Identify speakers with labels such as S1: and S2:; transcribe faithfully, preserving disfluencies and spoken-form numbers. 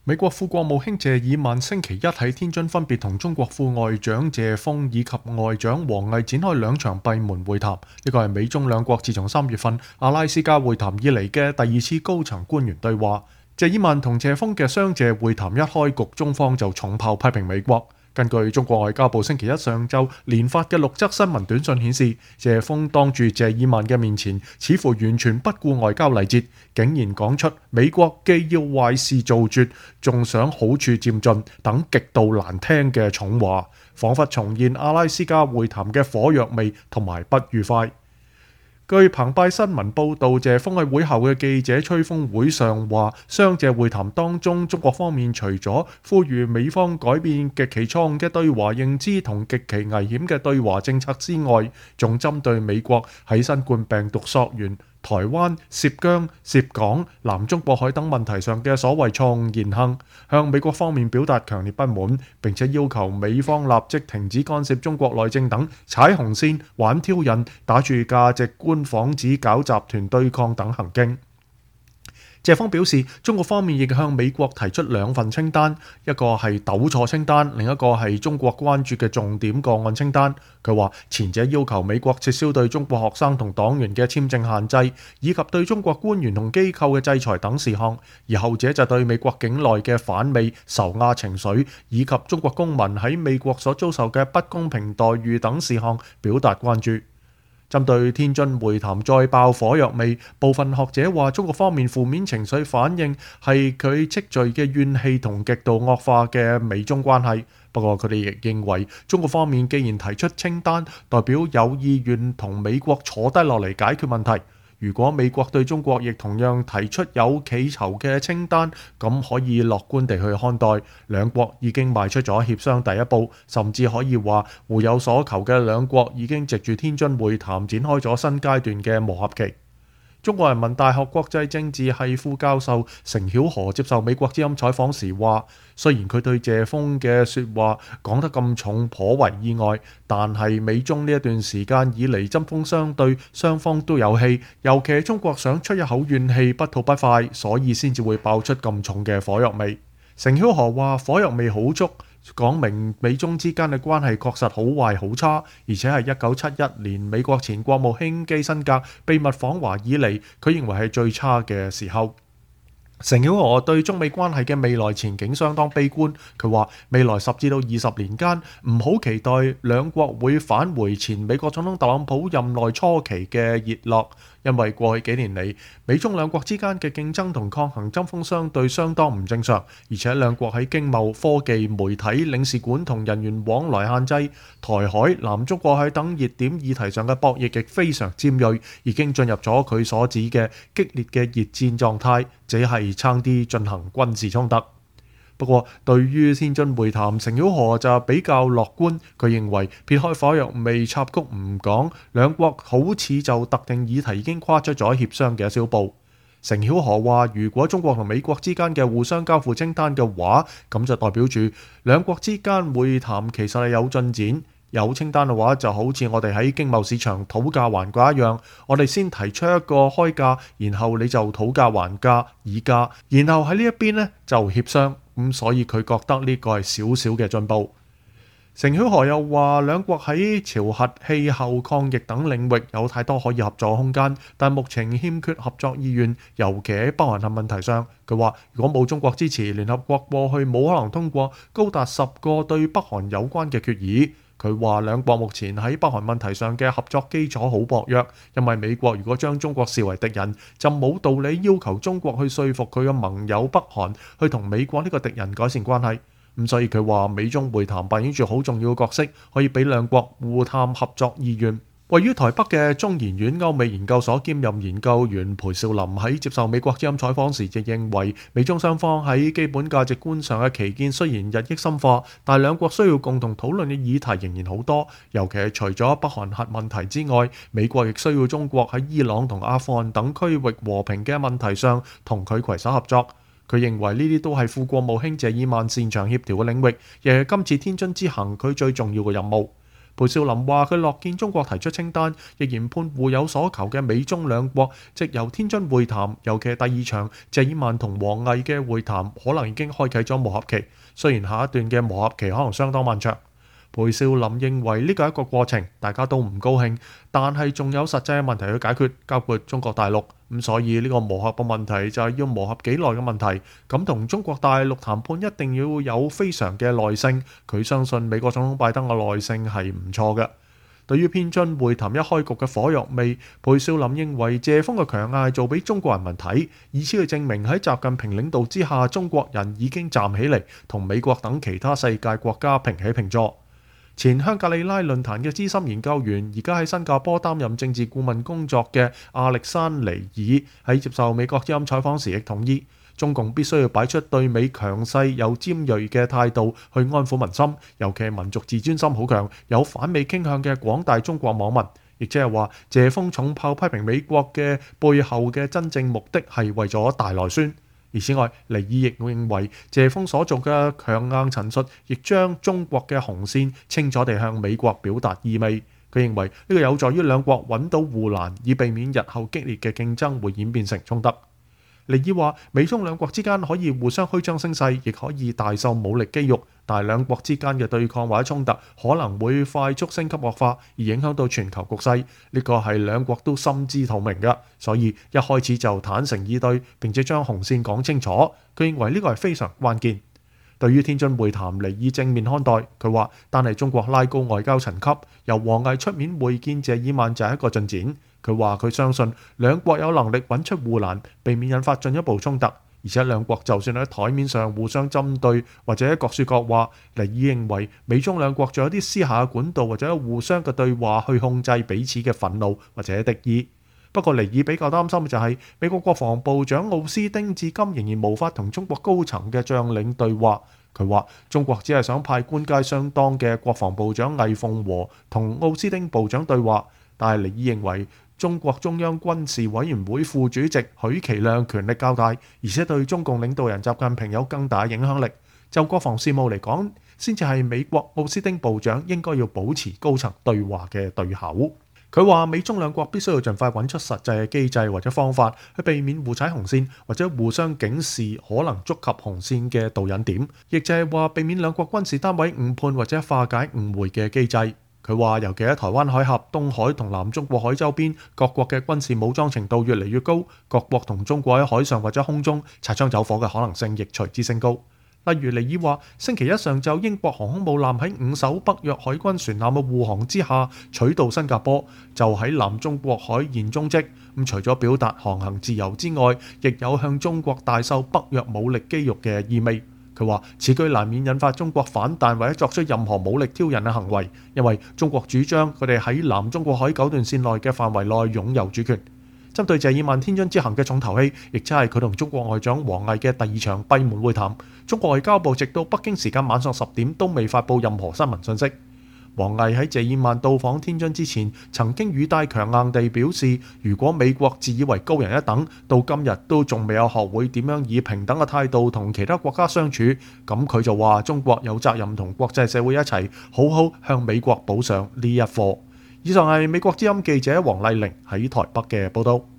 S1: 美國副國務卿謝爾曼星期一喺天津分別同中國副外長謝鋒以及外長王毅展開兩場閉門會談，呢個係美中兩國自從三月份阿拉斯加會談以嚟嘅第二次高層官員對話。謝爾曼同謝鋒嘅雙謝會談一開局，中方就重炮批評美國。根據中國外交部星期一上晝連發嘅六則新聞短信顯示，謝鋒當住謝爾曼嘅面前，似乎完全不顧外交禮節，竟然講出美國既要壞事做絕，仲想好處佔盡等極度難聽嘅重話，彷彿重現阿拉斯加會談嘅火藥味同埋不愉快。據澎湃新聞報導，謝鋒喺會後嘅記者吹風會上話，雙謝會談當中，中國方面除咗呼籲美方改變極其錯誤嘅對華認知同極其危險嘅對華政策之外，仲針對美國喺新冠病毒溯源、台灣、涉疆、涉港、南中國海等問題上嘅所謂錯誤言行，向美國方面表達強烈不滿，並且要求美方立即停止干涉中國內政等踩紅線、玩挑釁、打住價值觀幌子搞集團對抗等行徑。謝鋒表示，中國方面亦向美國提出兩份清單，一個係糾錯清單，另一個係中國關注嘅重點個案清單。佢話前者要求美國撤銷對中國學生同黨員嘅簽證限制，以及對中國官員同機構嘅制裁等事項，而後者就對美國境內嘅反美仇亞情緒，以及中國公民喺美國所遭受嘅不公平待遇等事項表達關注。針對天津會談再爆火藥味，部分學者話中國方面負面情緒反應係佢積聚嘅怨氣同極度惡化嘅美中關係。不過佢哋亦認為中國方面既然提出清單，代表有意願同美國坐低落嚟解決問題。如果美國對中國亦同樣提出有企籌嘅清單，咁可以樂觀地去看待，兩國已經邁出咗協商第一步，甚至可以話互有所求嘅兩國已經藉住天津會談展開咗新階段嘅磨合期。中國人民大學國際政治系副教授成曉河接受美國之音採訪時話，雖然佢對謝鋒嘅説話講得咁重頗為意外，但係美中呢一段時間以嚟針鋒相對，雙方都有氣，尤其係中國想出一口怨氣，不吐不快，所以先至會爆出咁重嘅火藥味。成曉河話火藥味好足，講明美中之間嘅關係確實好壞好差，而且係一九七一年美國前國務卿基辛格秘密訪華以嚟，佢認為係最差嘅時候。成曉河對中美關係嘅未來前景相當悲觀，佢話未來十至到二十年間唔好期待兩國會返回前美國總統特朗普任內初期嘅熱絡，因為過去幾年嚟美中兩國之間嘅競爭同抗衡針鋒相對相當唔正常，而且兩國喺經貿、科技、媒體、領事館同人員往來限制、台海、南中國海等熱點議題上嘅博弈亦非常尖鋭，已經進入咗佢所指嘅激烈嘅熱戰狀態，這係差啲進行軍事衝突。不過，對於天津會談，成曉河就比較樂觀。佢認為撇開火藥味插曲唔講，兩國好似就特定議題已經跨出咗協商嘅一小步。成曉河話：如果中國同美國之間嘅互相交付清單嘅話，咁就代表住兩國之間會談其實係有進展。有清單嘅話，就好似我哋喺經貿市場討價還價一樣，我哋先提出一個開價，然後你就討價還價議價，然後喺呢一邊呢就協商。咁所以佢覺得呢個係少少嘅進步。成曉河又話，兩國喺朝核、氣候、抗疫等領域有太多可以合作空間，但目前欠缺合作意願，尤其喺北韓核問題上。佢話如果冇中國支持，聯合國過去冇可能通過高達十個對北韓有關嘅決議。佢話兩國目前喺北韓問題上嘅合作基礎好薄弱，因為美國如果將中國視為敵人，就冇道理要求中國去說服佢嘅盟友北韓去同美國呢個敵人改善關係。咁所以佢話美中會談扮演住好重要嘅角色，可以俾兩國互探合作意願。位於台北嘅中研院歐美研究所兼任研究員裴少林喺接受美國之音採訪時，亦認為美中雙方喺基本價值觀上嘅歧見雖然日益深化，但兩國需要共同討論嘅議題仍然好多，尤其係除咗北韓核問題之外，美國亦需要中國喺伊朗同阿富汗等區域和平嘅問題上同佢攜手合作。佢認為呢啲都係副國務卿謝爾曼擅長協調嘅領域，亦係今次天津之行佢最重要嘅任務。 裴少林話：佢樂見中國提出清單，亦研判互有所求嘅美中兩國藉由天津會談，尤其係第二場謝爾曼同王毅嘅會談，可能已經開啟咗磨合期。雖然下一段嘅磨合期可能相當漫長。裴少林認為呢個係一個過程，大家都唔高興，但係仲有實際嘅問題去解決，包括中國大陸。咁所以呢個磨合嘅問題就係要磨合幾耐嘅問題。咁同中國大陸談判一定要有非常嘅耐性。佢相信美國總統拜登嘅耐性係唔錯嘅。對於天津會談一開局嘅火藥味，裴少林認為謝鋒嘅強硬係做俾中國人民睇，以此去證明喺習近平領導之下，中國人已經站起嚟，同美國等其他世界國家平起平坐。前香格里拉論壇嘅資深研究員，而家喺新加坡擔任政治顧問工作嘅亞歷山尼爾喺接受美國之音採訪時亦同意，中共必須要擺出對美強勢有尖鋭嘅態度去安撫民心，尤其係民族自尊心好強、有反美傾向嘅廣大中國網民。亦即係話，謝鋒重炮批評美國嘅背後嘅真正目的係為咗大內宣。而此外，尼爾亦認為謝鋒所做嘅強硬陳述，亦將中國嘅紅線清楚地向美國表達意味。佢認為呢個有助於兩國揾到護欄，以避免日後激烈嘅競爭會演變成衝突。尼爾話：美中兩國之間可以互相虛張聲勢，亦可以大秀武力肌肉，但係兩國之間嘅對抗或者衝突可能會快速升級惡化，而影響到全球局勢。呢個係兩國都心知肚明嘅，所以一開始就坦誠以對，並且將紅線講清楚。佢認為呢個係非常關鍵。對於天津會談，尼爾正面看待。佢話：單係中國拉高外交層級，由王毅出面會見謝爾曼就係一個進展。佢話佢相信兩國有能力揾出護欄，避免引發進一步衝突。而且兩國就算喺台面上互相針對或者各説各話，尼爾認為美中兩國仲有啲私下嘅管道或者互相嘅對話去控制彼此嘅憤怒或者敵意。不過尼爾比較擔心嘅就係美國國防部長奧斯丁至今仍然無法同中國高層嘅將領對話。佢話中國只係想派官階相當嘅國防部長魏鳳和同奧斯丁部長對話，但係尼爾認為中國中央軍事委員會副主席許其亮權力較大，而且對中共領導人習近平有更大影響力。就國防事務嚟講，先至係美國奧斯丁部長應該要保持高層對話嘅對口。佢話美中兩國必須要盡快揾出實際嘅機制或者方法，去避免互踩紅線或者互相警示可能觸及紅線嘅導引點，亦就係話避免兩國軍事單位誤判或者化解誤會嘅機制。佢話尤其喺台灣海峽、東海同南中國海周邊，各國嘅軍事武裝程度越嚟越高，各國同中國喺海上或者空中擦槍走火嘅可能性亦隨之升高。例如尼爾話，星期一上晝英國航空母艦喺五艘北約海軍船艦嘅護航之下取道新加坡，就喺南中國海現蹤跡。咁除咗表達航行自由之外，亦有向中國大秀北約武力肌肉嘅意味。佢話此舉難免引發中國反彈或者作出任何武力挑釁嘅行為，因為中國主張佢哋喺南中國海九段線內嘅範圍內擁有主權。針對謝爾曼天津之行嘅重頭戲，亦即係佢同中國外長王毅嘅第二場閉門會談，中國外交部直到北京時間晚上十點都未發布任何新聞信息。王毅喺謝爾曼到訪天津之前，曾經語帶強硬地表示，如果美國自以為高人一等，到今日都仲未有學會點樣以平等嘅態度同其他國家相處，咁佢就話中國有責任同國際社會一齊好好向美國補上呢一課。以上係美國之音記者黃麗玲喺台北嘅報道。